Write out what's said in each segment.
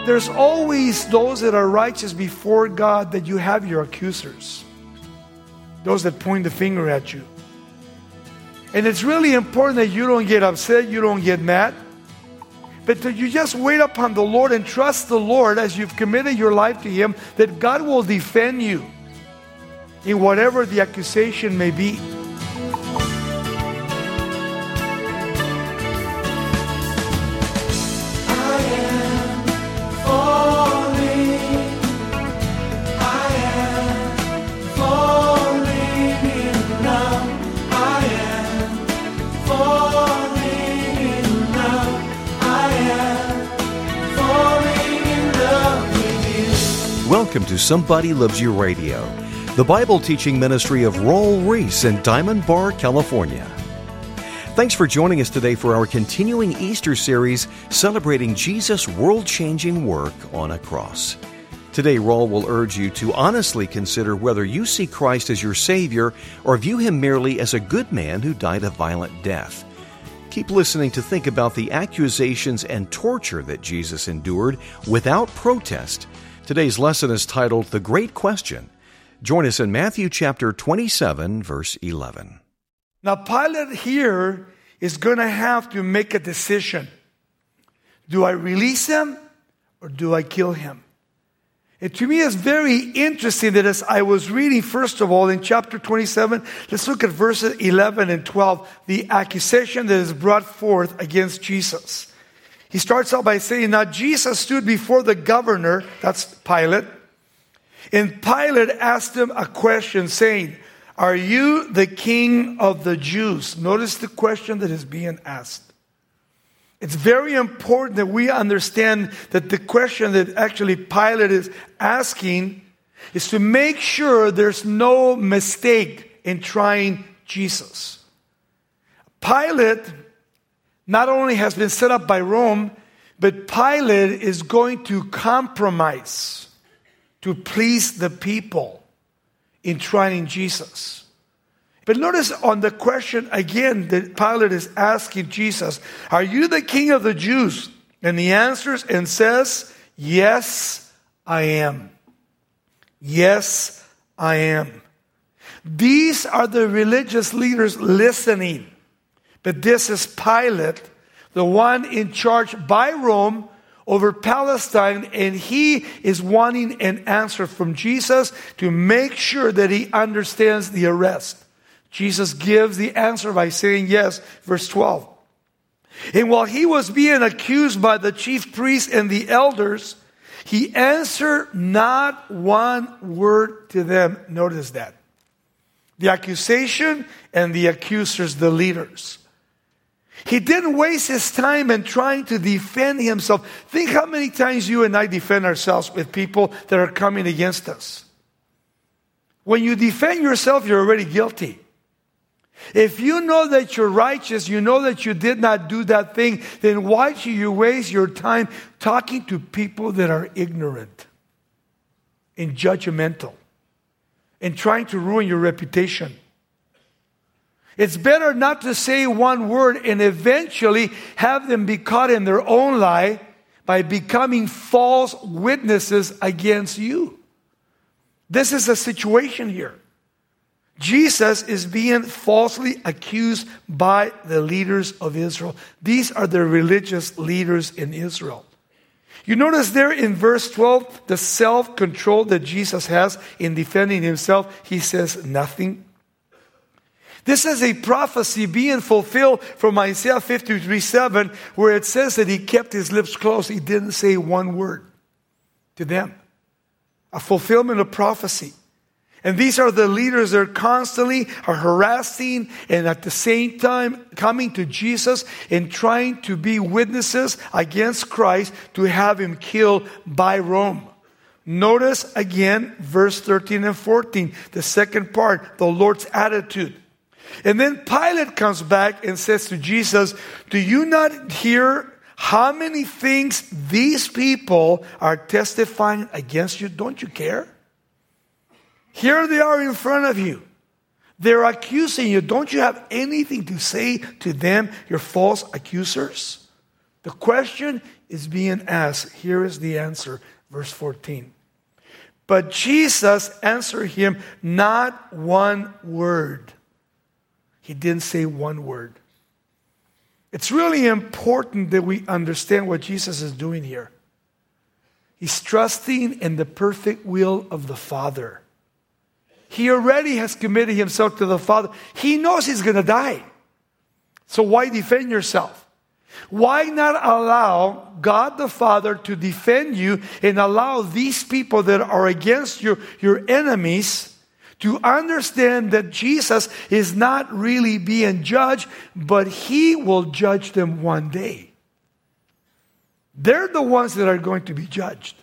There's always those that are righteous before God that you have your accusers. Those that point the finger at you. And it's really important that you don't get upset, you don't get mad. But that you just wait upon the Lord and trust the Lord as you've committed your life to Him, that God will defend you in whatever the accusation may be. Welcome to Somebody Loves You Radio, the Bible teaching ministry of Raul Ries in Diamond Bar, California. Thanks for joining us today for our continuing Easter series celebrating Jesus' world-changing work on a cross. Today, Raul will urge you to honestly consider whether you see Christ as your Savior or view Him merely as a good man who died a violent death. Keep listening to think about the accusations and torture that Jesus endured without protest. Today's lesson is titled, The Great Question. Join us in Matthew chapter 27, verse 11. Now, Pilate here is going to have to make a decision. Do I release him or do I kill him? And to me, it's very interesting that as I was reading, first of all, in chapter 27, let's look at verses 11 and 12, the accusation that is brought forth against Jesus. He starts out by saying, now Jesus stood before the governor, that's Pilate, and Pilate asked him a question saying, are you the king of the Jews? Notice the question that is being asked. It's very important that we understand that the question that actually Pilate is asking is to make sure there's no mistake in trying Jesus. Pilate not only has been set up by Rome, but Pilate is going to compromise to please the people in trying Jesus. But notice on the question again that Pilate is asking Jesus, are you the king of the Jews? And he answers and says, yes, I am. Yes, I am. These are the religious leaders listening. But this is Pilate, the one in charge by Rome over Palestine, and he is wanting an answer from Jesus to make sure that he understands the arrest. Jesus gives the answer by saying yes, verse 12. And while he was being accused by the chief priests and the elders, he answered not one word to them. Notice that. The accusation and the accusers, the leaders. He didn't waste his time in trying to defend himself. Think how many times you and I defend ourselves with people that are coming against us. When you defend yourself, you're already guilty. If you know that you're righteous, you know that you did not do that thing, then why should you waste your time talking to people that are ignorant and judgmental and trying to ruin your reputation? It's better not to say one word and eventually have them be caught in their own lie by becoming false witnesses against you. This is a situation here. Jesus is being falsely accused by the leaders of Israel. These are the religious leaders in Israel. You notice there in verse 12, the self-control that Jesus has in defending himself. He says nothing. This is a prophecy being fulfilled from Isaiah 53:7, where it says that he kept his lips closed. He didn't say one word to them. A fulfillment of prophecy. And these are the leaders that constantly are harassing and at the same time coming to Jesus and trying to be witnesses against Christ to have him killed by Rome. Notice again verse 13 and 14, the second part, the Lord's attitude. And then Pilate comes back and says to Jesus, do you not hear how many things these people are testifying against you? Don't you care? Here they are in front of you. They're accusing you. Don't you have anything to say to them, your false accusers? The question is being asked. Here is the answer, verse 14. But Jesus answered him not one word. He didn't say one word. It's really important that we understand what Jesus is doing here. He's trusting in the perfect will of the Father. He already has committed himself to the Father. He knows he's going to die. So why defend yourself? Why not allow God the Father to defend you and allow these people that are against you, your enemies, to understand that Jesus is not really being judged, but he will judge them one day. They're the ones that are going to be judged.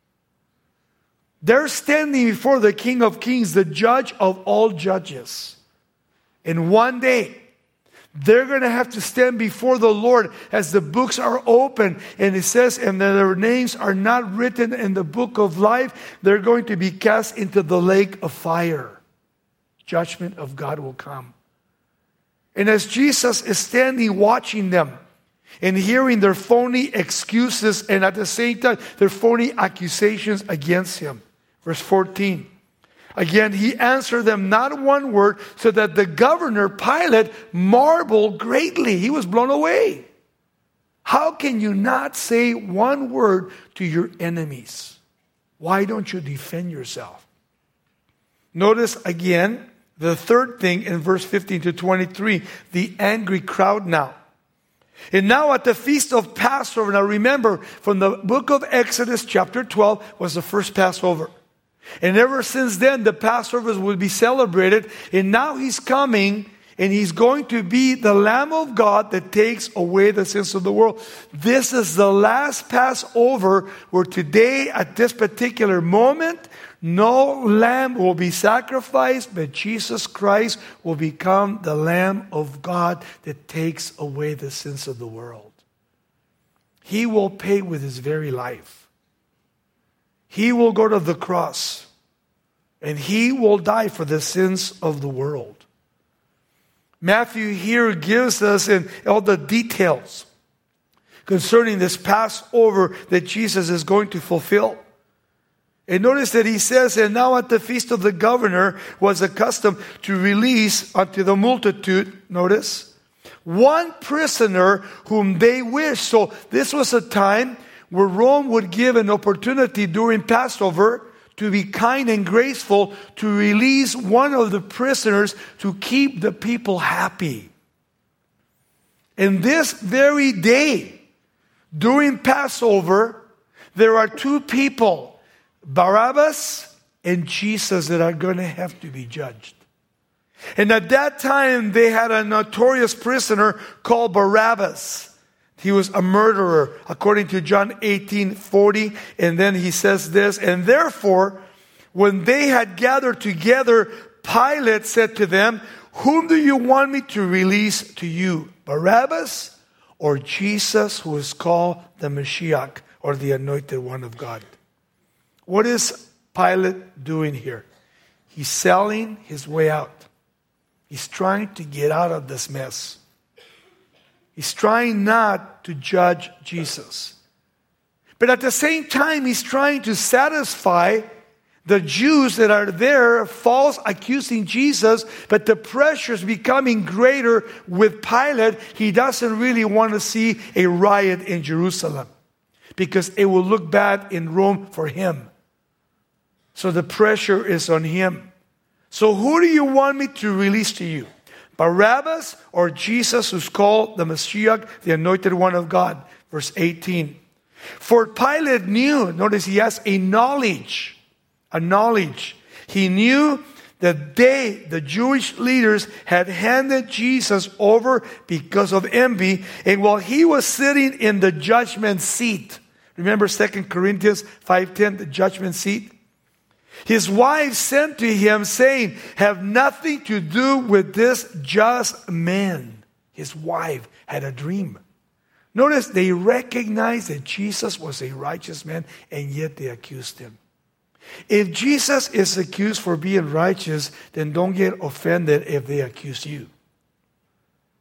They're standing before the King of Kings, the judge of all judges. And one day, they're going to have to stand before the Lord as the books are open. And it says, and their names are not written in the book of life. They're going to be cast into the lake of fire. Judgment of God will come. And as Jesus is standing watching them and hearing their phony excuses and at the same time their phony accusations against him. Verse 14. Again, he answered them not one word, so that the governor, Pilate, marveled greatly. He was blown away. How can you not say one word to your enemies? Why don't you defend yourself? Notice again the third thing in verse 15 to 23, the angry crowd now. And now at the feast of Passover, now remember, from the book of Exodus chapter 12 was the first Passover. And ever since then, the Passovers will be celebrated. And now he's coming, and he's going to be the Lamb of God that takes away the sins of the world. This is the last Passover where today, at this particular moment, no lamb will be sacrificed, but Jesus Christ will become the Lamb of God that takes away the sins of the world. He will pay with his very life. He will go to the cross, and he will die for the sins of the world. Matthew here gives us in all the details concerning this Passover that Jesus is going to fulfill. And notice that he says, and now at the feast of the governor was accustomed to release unto the multitude, notice, one prisoner whom they wished. So this was a time where Rome would give an opportunity during Passover to be kind and graceful, to release one of the prisoners to keep the people happy. And this very day, during Passover, there are two people, Barabbas and Jesus, that are going to have to be judged. And at that time, they had a notorious prisoner called Barabbas. He was a murderer, according to John 18:40. And then he says this, and therefore, when they had gathered together, Pilate said to them, whom do you want me to release to you, Barabbas or Jesus, who is called the Mashiach, or the Anointed One of God? What is Pilate doing here? He's selling his way out. He's trying to get out of this mess. He's trying not to judge Jesus. But at the same time, he's trying to satisfy the Jews that are there, false accusing Jesus, but the pressure is becoming greater with Pilate. He doesn't really want to see a riot in Jerusalem because it will look bad in Rome for him. So the pressure is on him. So who do you want me to release to you? Barabbas or Jesus, who's called the Mashiach, the Anointed One of God? Verse 18. For Pilate knew, notice he has a knowledge. He knew that they, the Jewish leaders, had handed Jesus over because of envy. And while he was sitting in the judgment seat, remember 2 Corinthians 5:10, the judgment seat? His wife sent to him saying, have nothing to do with this just man. His wife had a dream. Notice they recognized that Jesus was a righteous man, and yet they accused him. If Jesus is accused for being righteous, then don't get offended if they accuse you.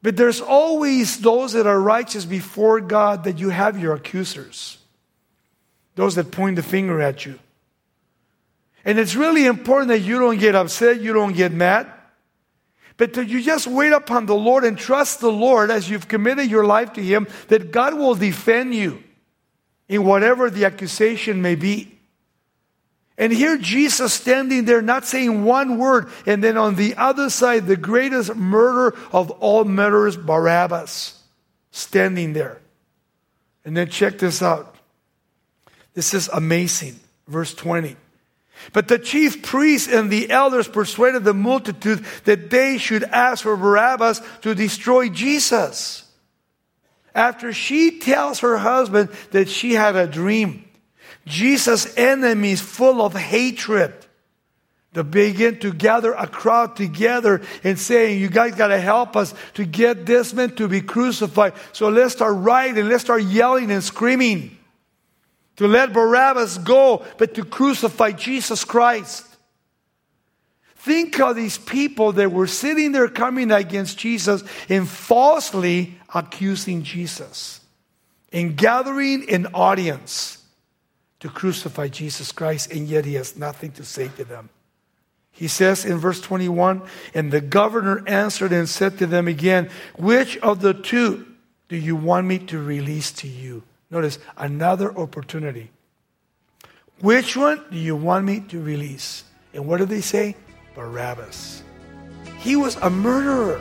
But there's always those that are righteous before God, that you have your accusers. Those that point the finger at you. And it's really important that you don't get upset, you don't get mad. But that you just wait upon the Lord and trust the Lord as you've committed your life to Him, that God will defend you in whatever the accusation may be. And here Jesus standing there, not saying one word. And then on the other side, the greatest murderer of all murderers, Barabbas, standing there. And then check this out. This is amazing. Verse 20. But the chief priests and the elders persuaded the multitude that they should ask for Barabbas to destroy Jesus. After she tells her husband that she had a dream, Jesus' enemies, full of hatred, they begin to gather a crowd together and saying, you guys got to help us to get this man to be crucified. So let's start rioting, let's start yelling and screaming to let Barabbas go, but to crucify Jesus Christ. Think of these people that were sitting there coming against Jesus and falsely accusing Jesus and gathering an audience to crucify Jesus Christ, and yet He has nothing to say to them. He says in verse 21, and the governor answered and said to them again, which of the two do you want me to release to you? Notice, another opportunity. Which one do you want me to release? And what did they say? Barabbas. He was a murderer.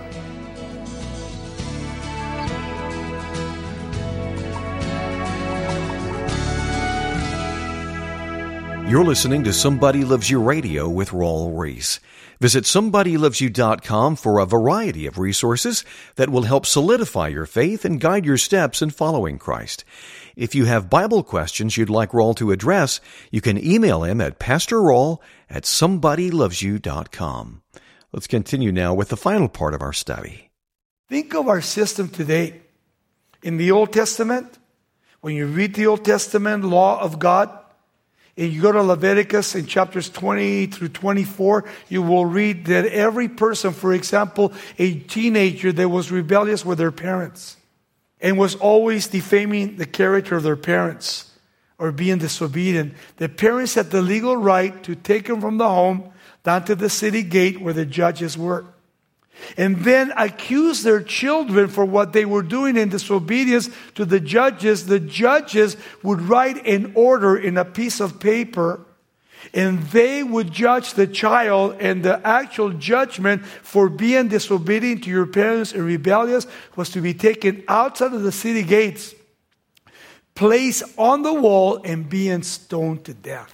You're listening to Somebody Loves You Radio with Raul Ries. Visit SomebodyLovesYou.com for a variety of resources that will help solidify your faith and guide your steps in following Christ. If you have Bible questions you'd like Raul to address, you can email him at PastorRaul@SomebodyLovesYou.com. Let's continue now with the final part of our study. Think of our system today. In the Old Testament, when you read the Old Testament law of God, and you go to Leviticus in chapters 20 through 24, you will read that every person, for example, a teenager that was rebellious with their parents and was always defaming the character of their parents or being disobedient, the parents had the legal right to take them from the home down to the city gate where the judges were, and then accuse their children for what they were doing in disobedience to the judges. The judges would write an order in a piece of paper, and they would judge the child, and the actual judgment for being disobedient to your parents and rebellious was to be taken outside of the city gates, placed on the wall, and being stoned to death.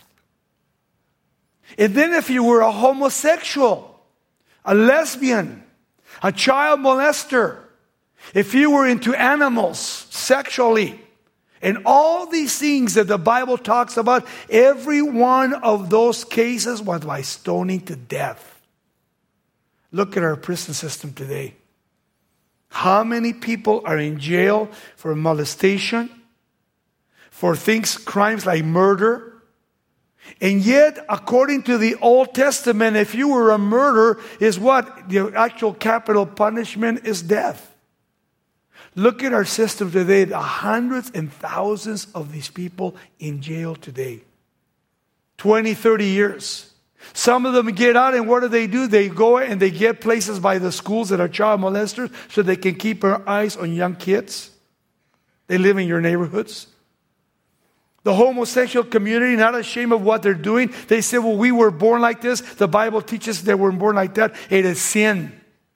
And then if you were a homosexual, a lesbian, a child molester, if you were into animals sexually, and all these things that the Bible talks about, every one of those cases was by stoning to death. Look at our prison system today. How many people are in jail for molestation, for crimes like murder? And yet, according to the Old Testament, if you were a murderer, is what? The actual capital punishment is death. Look at our system today. The hundreds and thousands of these people in jail today. 20, 30 years. Some of them get out, and what do? They go and they get places by the schools that are child molesters so they can keep their eyes on young kids. They live in your neighborhoods. The homosexual community, not ashamed of what they're doing. They say, well, we were born like this. The Bible teaches they were born like that. It is sin.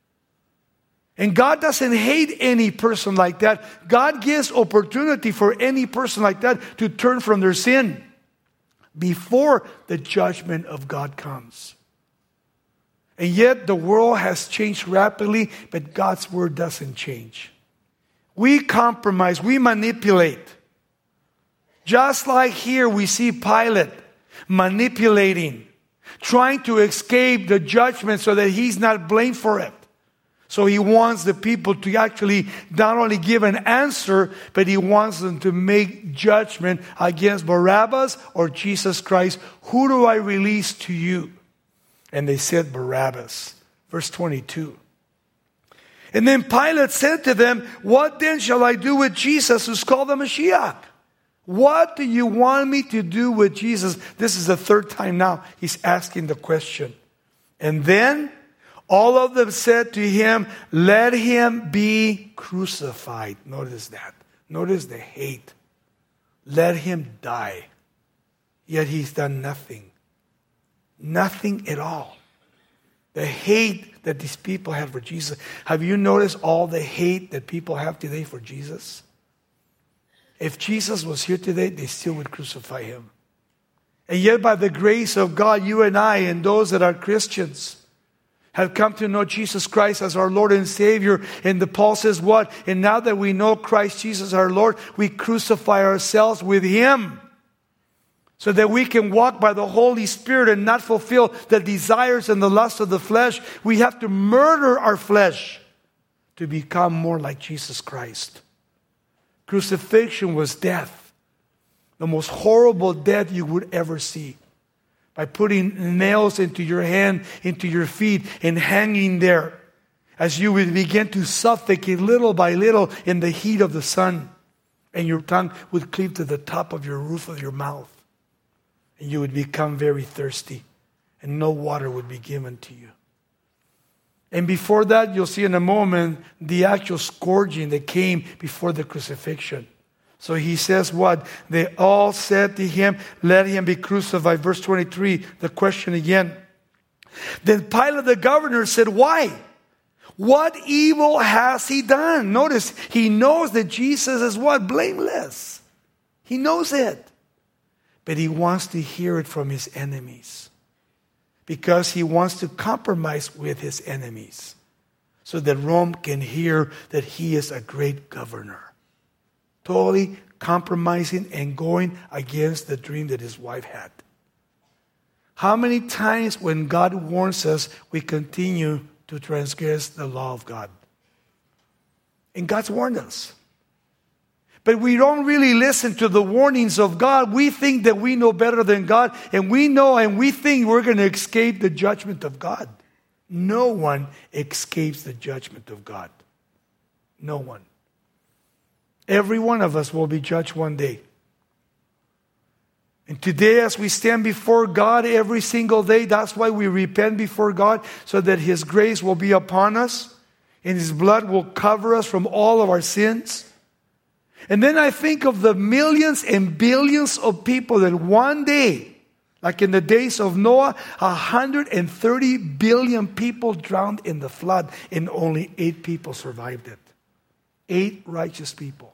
And God doesn't hate any person like that. God gives opportunity for any person like that to turn from their sin before the judgment of God comes. And yet the world has changed rapidly, but God's word doesn't change. We compromise, we manipulate. Just like here we see Pilate manipulating, trying to escape the judgment so that he's not blamed for it. So he wants the people to actually not only give an answer, but he wants them to make judgment against Barabbas or Jesus Christ. Who do I release to you? And they said Barabbas. Verse 22. And then Pilate said to them, what then shall I do with Jesus who's called the Mashiach? What do you want me to do with Jesus? This is the third time now he's asking the question. And then all of them said to him, let him be crucified. Notice that. Notice the hate. Let him die. Yet he's done nothing. Nothing at all. The hate that these people have for Jesus. Have you noticed all the hate that people have today for Jesus? If Jesus was here today, they still would crucify him. And yet by the grace of God, you and I and those that are Christians have come to know Jesus Christ as our Lord and Savior. And Paul says what? And now that we know Christ Jesus our Lord, we crucify ourselves with him, so that we can walk by the Holy Spirit and not fulfill the desires and the lust of the flesh. We have to murder our flesh to become more like Jesus Christ. Crucifixion was death. The most horrible death you would ever see. By putting nails into your hand, into your feet, and hanging there as you would begin to suffocate little by little in the heat of the sun. And your tongue would cleave to the top of your roof of your mouth. And you would become very thirsty. And no water would be given to you. And before that, you'll see in a moment the actual scourging that came before the crucifixion. So he says what? They all said to him, let him be crucified. Verse 23, the question again. Then Pilate the governor said, why? What evil has he done? Notice, he knows that Jesus is what? Blameless. He knows it. But he wants to hear it from his enemies. Because he wants to compromise with his enemies. So that Rome can hear that he is a great governor. Totally compromising and going against the dream that his wife had. How many times when God warns us, we continue to transgress the law of God? And God's warned us. But we don't really listen to the warnings of God. We think that we know better than God. And we know and we think we're going to escape the judgment of God. No one escapes the judgment of God. No one. Every one of us will be judged one day. And today as we stand before God every single day, that's why we repent before God, so that his grace will be upon us and his blood will cover us from all of our sins. And then I think of the millions and billions of people that one day, like in the days of Noah, 130 billion people drowned in the flood and only 8 people survived it. 8 righteous people.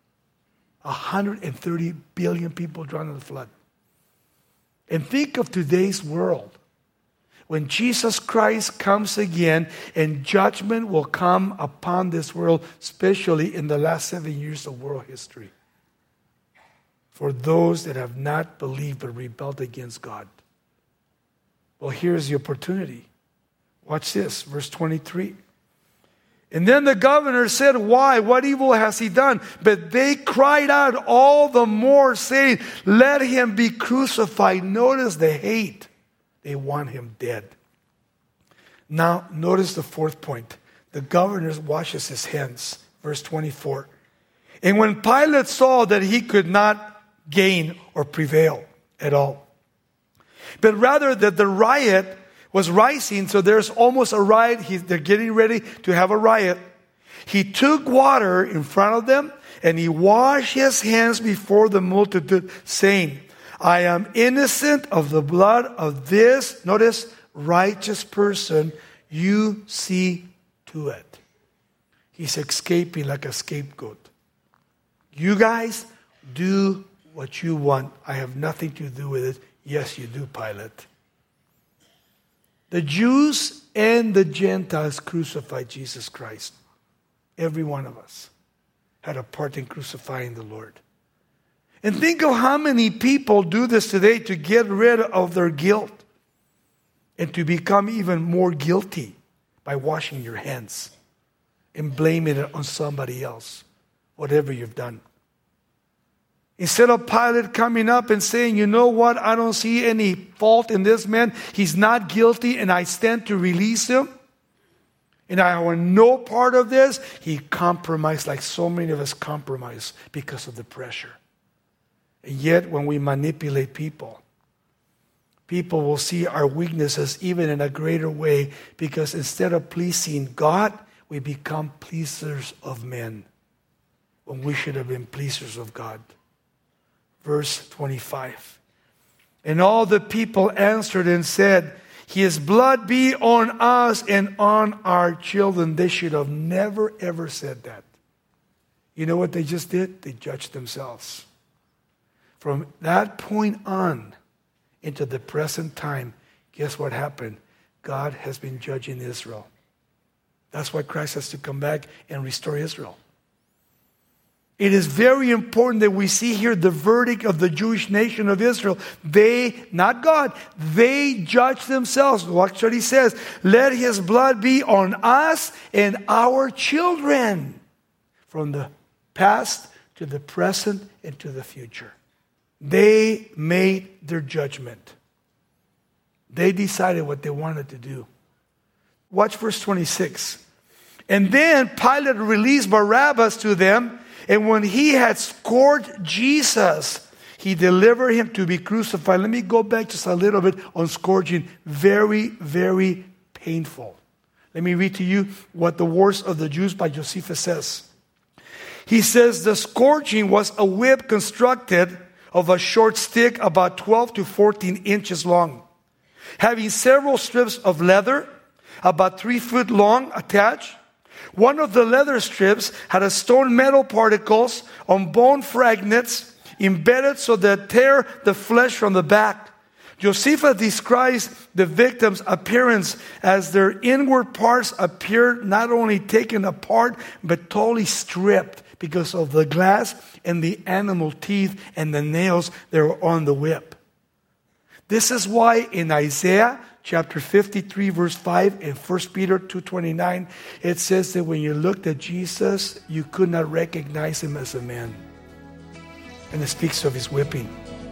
130 billion people drowned in the flood. And think of today's world. When Jesus Christ comes again and judgment will come upon this world, especially in the last 7 years of world history. For those that have not believed but rebelled against God. Well, here's the opportunity. Watch this, verse 23. And then the governor said, why? What evil has he done? But they cried out all the more, saying, let him be crucified. Notice the hate. They want him dead. Now, notice the fourth point. The governor washes his hands. Verse 24. And when Pilate saw that he could not gain or prevail at all, but rather that the riot was rising, so there's almost a riot. They're getting ready to have a riot. He took water in front of them and he washed his hands before the multitude, saying, I am innocent of the blood of this, notice, righteous person. You see to it. He's escaping like a scapegoat. You guys do what you want. I have nothing to do with it. Yes, you do, Pilate. The Jews and the Gentiles crucified Jesus Christ. Every one of us had a part in crucifying the Lord. And think of how many people do this today to get rid of their guilt and to become even more guilty by washing your hands and blaming it on somebody else, whatever you've done. Instead of Pilate coming up and saying, you know what, I don't see any fault in this man. He's not guilty and I stand to release him. And I want no part of this. He compromised like so many of us compromise because of the pressure. And yet when we manipulate people, people will see our weaknesses even in a greater way, because instead of pleasing God, we become pleasers of men when we should have been pleasers of God. Verse 25. And all the people answered and said, His blood be on us and on our children. They should have never ever said that. You know what they just did? They judged themselves. From that point on into the present time, guess what happened? God has been judging Israel. That's why Christ has to come back and restore Israel. It is very important that we see here the verdict of the Jewish nation of Israel. They, not God, they judge themselves. Watch what he says. Let His blood be on us and our children, from the past to the present and to the future. They made their judgment. They decided what they wanted to do. Watch verse 26. And then Pilate released Barabbas to them, and when he had scourged Jesus, he delivered him to be crucified. Let me go back just a little bit on scourging. Very, very painful. Let me read to you what the Wars of the Jews by Josephus says. He says, the scourging was a whip constructed of a short stick about 12 to 14 inches long, having several strips of leather about 3 feet long attached. One of the leather strips had a stone metal particles on bone fragments embedded so that tear the flesh from the back. Josephus describes the victim's appearance as their inward parts appeared not only taken apart, but totally stripped because of the glass and the animal teeth and the nails that were on the whip. This is why in Isaiah chapter 53 verse 5 and 1 Peter 2:29, it says that when you looked at Jesus, you could not recognize Him as a man. And it speaks of His whipping.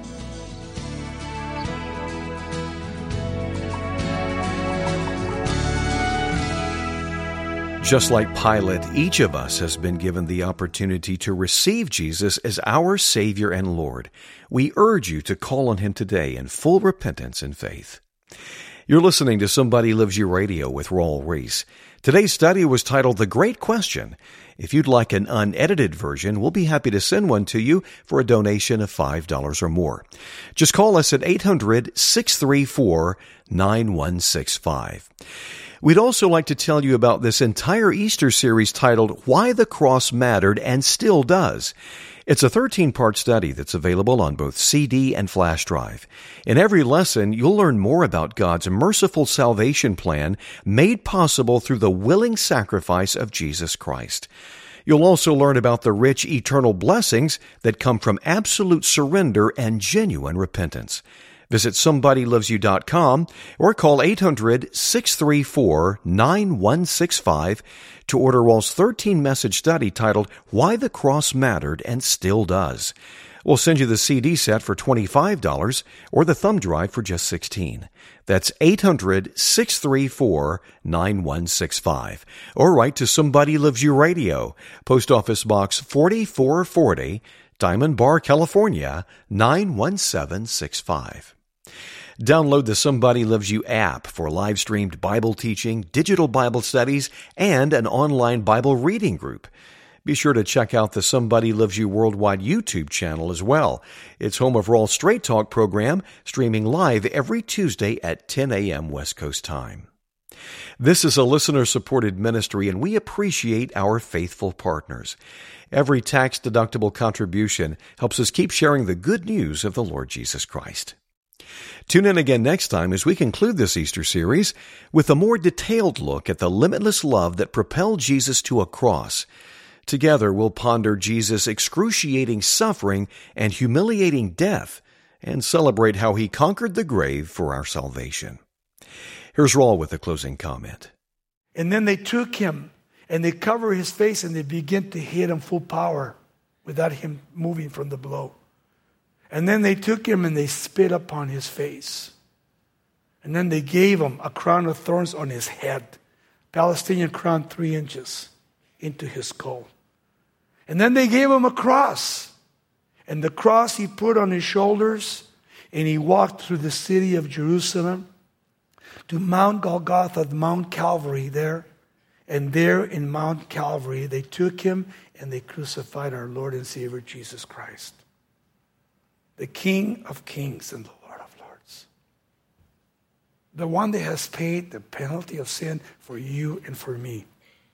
Just like Pilate, each of us has been given the opportunity to receive Jesus as our Savior and Lord. We urge you to call on Him today in full repentance and faith. You're listening to Somebody Loves You Radio with Raul Ries. Today's study was titled The Great Question. If you'd like an unedited version, we'll be happy to send one to you for a donation of $5 or more. Just call us at 800-634-9165. We'd also like to tell you about this entire Easter series titled Why the Cross Mattered and Still Does. It's a 13-part study that's available on both CD and flash drive. In every lesson, you'll learn more about God's merciful salvation plan made possible through the willing sacrifice of Jesus Christ. You'll also learn about the rich eternal blessings that come from absolute surrender and genuine repentance. Visit SomebodyLovesYou.com or call 800-634-9165 to order Raul's 13-message study titled Why the Cross Mattered and Still Does. We'll send you the CD set for $25 or the thumb drive for just $16. That's 800-634-9165. Or write to Somebody Loves You Radio, Post Office Box 4440, Diamond Bar, California, 91765. Download the Somebody Loves You app for live-streamed Bible teaching, digital Bible studies, and an online Bible reading group. Be sure to check out the Somebody Loves You Worldwide YouTube channel as well. It's home of Raul's Straight Talk program, streaming live every Tuesday at 10 a.m. West Coast time. This is a listener-supported ministry, and we appreciate our faithful partners. Every tax-deductible contribution helps us keep sharing the good news of the Lord Jesus Christ. Tune in again next time as we conclude this Easter series with a more detailed look at the limitless love that propelled Jesus to a cross. Together, we'll ponder Jesus' excruciating suffering and humiliating death and celebrate how He conquered the grave for our salvation. Here's Raul with a closing comment. And then they took Him and they covered His face and they began to hit Him full power without Him moving from the blow. And then they took Him and they spit upon His face. And then they gave Him a crown of thorns on His head. Palestinian crown 3 inches into his skull. And then they gave him a cross. And the cross he put on his shoulders, and he walked through the city of Jerusalem to Mount Golgotha, Mount Calvary there. And there in Mount Calvary, they took him and they crucified our Lord and Savior Jesus Christ, the King of Kings and the Lord of Lords. The one that has paid the penalty of sin for you and for me.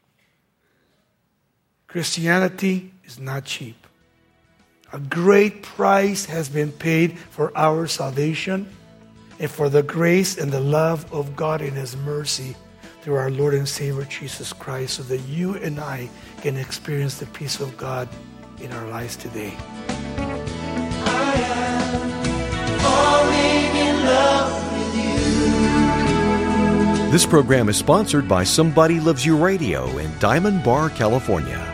Christianity is not cheap. A great price has been paid for our salvation and for the grace and the love of God and His mercy through our Lord and Savior Jesus Christ, so that you and I can experience the peace of God in our lives today. I am falling in love with you. This program is sponsored by Somebody Loves You Radio in Diamond Bar, California.